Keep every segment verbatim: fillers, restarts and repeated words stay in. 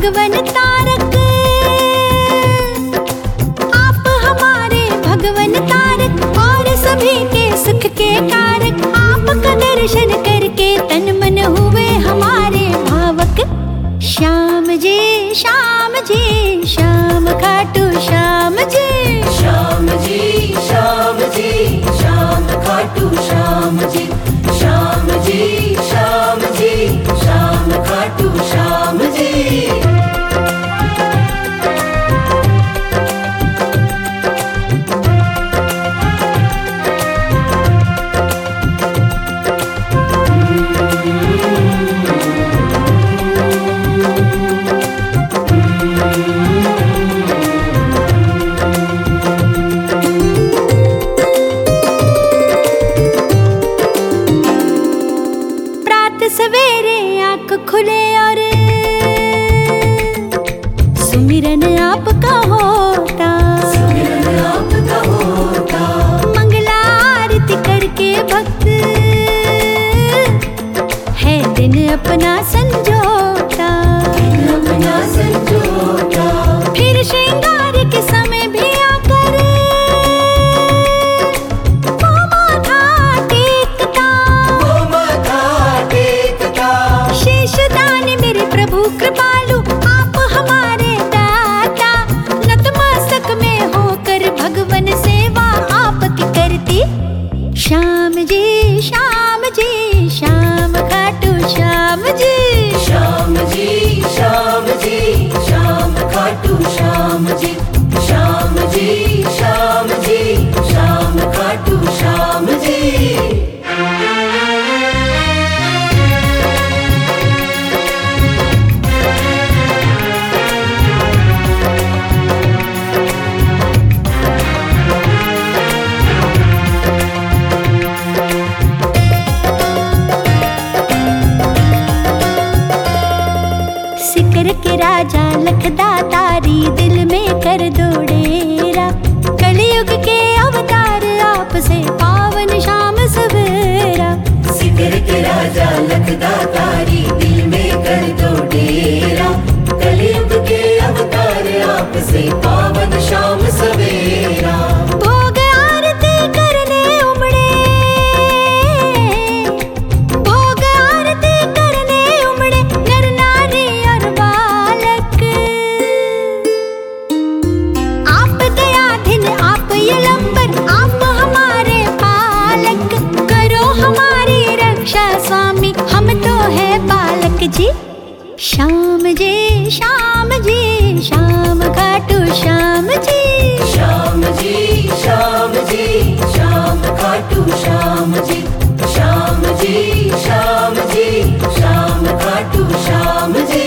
भगवन तारक, आप हमारे भगवन तारक और सभी के सुख के कारक। आपका दर्शन करके तन मन हुए हमारे भावक। श्याम जी श्याम जी श्याम खाटू श्याम जी, श्याम जी श्याम जी श्याम खाटू श्याम जी, श्याम जी श्याम जी श्याम खाटू श्याम जी। सवेरे आँख खुले और सुमिरन आपका होता, सुमिरन आपका होता। मंगला आरती करके भक्त है दिन अपना संजोता, दिन अपना संजोता। फिर श्रृंगार के समय भी आकर वो माथा टेकता, वो माथा टेकता। शीश दान मेरे प्रभु कृपालु, आप हमारे दाता। नतमस्तक में होकर भगवन सेवा आपकी करती। श्याम जी श्याम जी श्याम खाटू श्याम जी, श्याम जी श्याम जी श्याम खाटू श्याम जी, श्याम जी श्याम जी श्याम खाटू श्याम जी। सिकर के राजा लखदातारी दिल में कर दो डेरा। कलयुग के अवतार आपसे पावन शाम सवेरा। सिकर के राजा लखदातारी दिल में कर दो डेरा। कलयुग के अवतार आपसे पावन शाम सवेरा। भोग आरती करने उमड़े, भोग आरती करने उमड़े नर नारी और बालक। आप दयाधीन आप यलंबर, आप हमारे पालक। करो हमारी रक्षा स्वामी, हम तो है बालक जी। श्याम जी श्याम जी श्याम खाटू श्याम जी, श्याम जी श्याम जी श्याम खाटू श्याम जी, श्याम जी श्याम जी श्याम खाटू श्याम जी।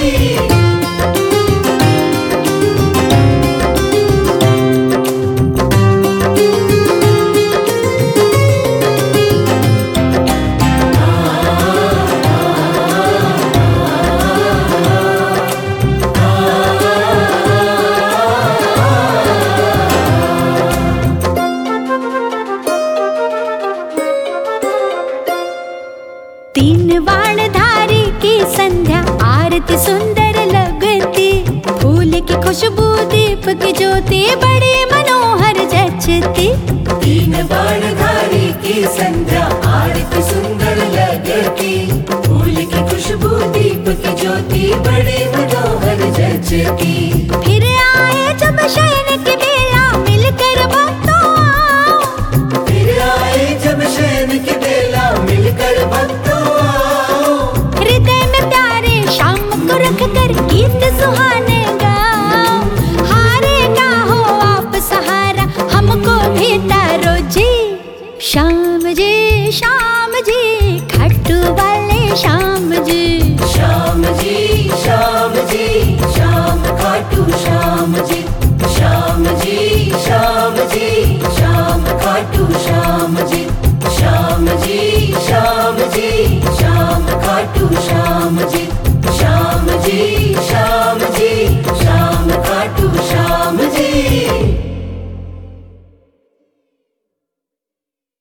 तीन बाणधारी की संध्या आरती सुंदर लगती। फूल की खुशबू दीप की ज्योति बड़ी मनोहर जचती। तीन बाणधारी की संध्या आरती सुंदर लगती। फूल की खुशबू दीप की ज्योति बड़ी मनोहर जचती। फिर आए जब शयन की बेला मिलकर भक्तों आओ। फिर आए जब शयन की बेला मिलकर भक्तों आओ। हृदय में प्यारे श्याम को रख कर गीत सुहाने गाओ। हारे का हो आप सहारा, हमको भी तारो जी। श्याम जी श्याम जी खट्टू वाले श्याम जी, श्याम जी श्याम जी श्याम खाटू श्याम जी, श्याम जी श्याम जी श्याम खाटू श्याम जी, श्याम जी श्याम जी श्याम खाटू श्याम जी।